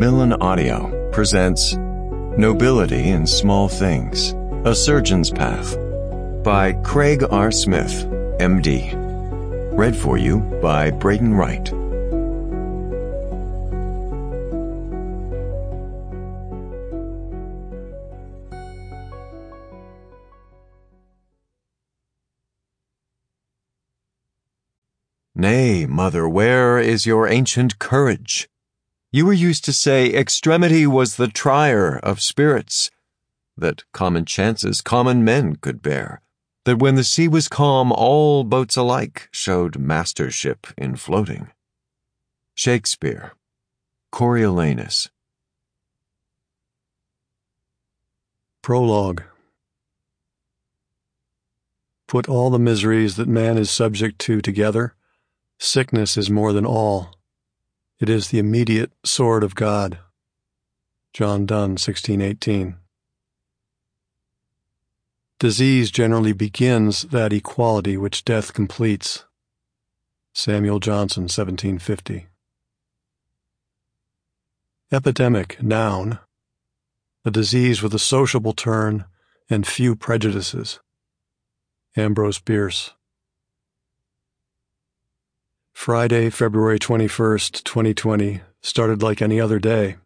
Macmillan Audio presents Nobility in Small Things, A Surgeon's Path by Craig R. Smith, M.D. Read for you by Braden Wright. Nay, mother, where is your ancient courage? You were used to say extremity was the trier of spirits, that common chances common men could bear, that when the sea was calm all boats alike showed mastership in floating. Shakespeare, Coriolanus. Prologue. Put all the miseries that man is subject to together, sickness is more than all. It is the immediate sword of God. John Donne, 1618. Disease generally begins that equality which death completes. Samuel Johnson, 1750. Epidemic, noun. A disease with a sociable turn and few prejudices. Ambrose Bierce. Friday, February 21st, 2020, started like any other day.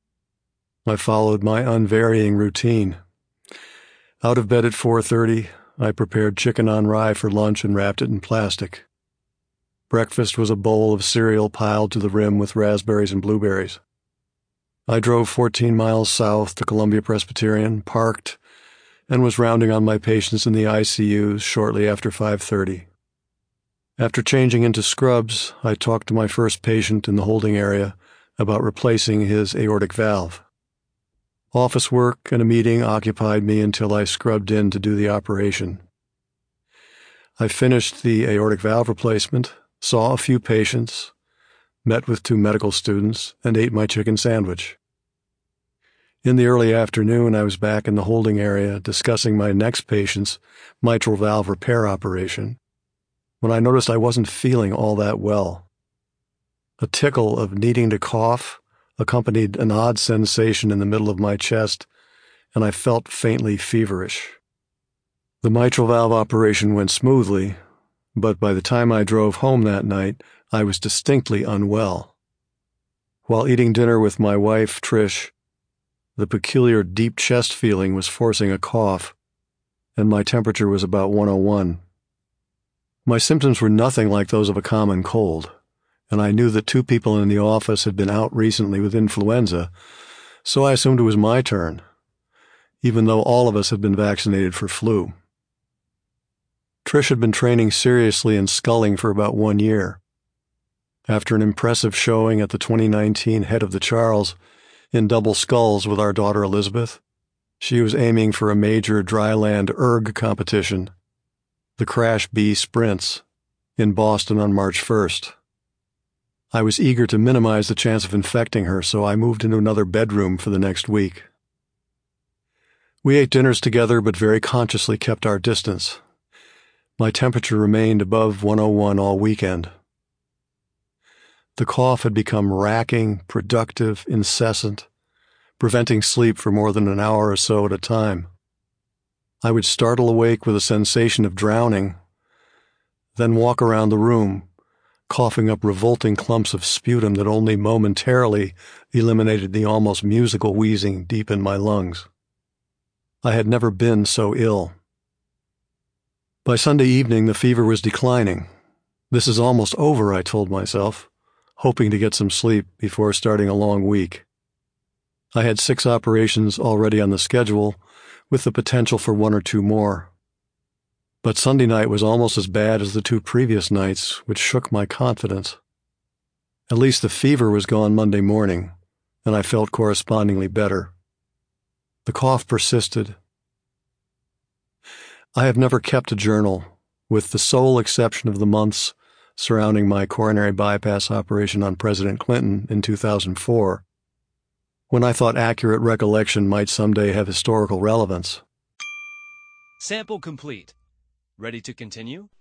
I followed my unvarying routine. Out of bed at 4:30, I prepared chicken on rye for lunch and wrapped it in plastic. Breakfast was a bowl of cereal piled to the rim with raspberries and blueberries. I drove 14 miles south to Columbia Presbyterian, parked, and was rounding on my patients in the ICUs shortly after 5:30. After changing into scrubs, I talked to my first patient in the holding area about replacing his aortic valve. Office work and a meeting occupied me until I scrubbed in to do the operation. I finished the aortic valve replacement, saw a few patients, met with 2 medical students, and ate my chicken sandwich. In the early afternoon, I was back in the holding area discussing my next patient's mitral valve repair operation, when I noticed I wasn't feeling all that well. A tickle of needing to cough accompanied an odd sensation in the middle of my chest, and I felt faintly feverish. The mitral valve operation went smoothly, but by the time I drove home that night, I was distinctly unwell. While eating dinner with my wife, Trish, the peculiar deep chest feeling was forcing a cough, and my temperature was about 101. My symptoms were nothing like those of a common cold, and I knew that 2 people in the office had been out recently with influenza, so I assumed it was my turn, even though all of us had been vaccinated for flu. Trish had been training seriously in sculling for about 1 year. After an impressive showing at the 2019 Head of the Charles in double sculls with our daughter Elizabeth, she was aiming for a major dryland erg competition, the Crash B Sprints, in Boston on March 1st. I was eager to minimize the chance of infecting her, so I moved into another bedroom for the next week. We ate dinners together, but very consciously kept our distance. My temperature remained above 101 all weekend. The cough had become racking, productive, incessant, preventing sleep for more than an hour or so at a time. I would startle awake with a sensation of drowning, then walk around the room, coughing up revolting clumps of sputum that only momentarily eliminated the almost musical wheezing deep in my lungs. I had never been so ill. By Sunday evening, the fever was declining. This is almost over, I told myself, hoping to get some sleep before starting a long week. I had 6 operations already on the schedule, with the potential for 1 or 2 more. But Sunday night was almost as bad as the 2 previous nights, which shook my confidence. At least the fever was gone Monday morning, and I felt correspondingly better. The cough persisted. I have never kept a journal, with the sole exception of the months surrounding my coronary bypass operation on President Clinton in 2004, when I thought accurate recollection might someday have historical relevance. Sample complete. Ready to continue?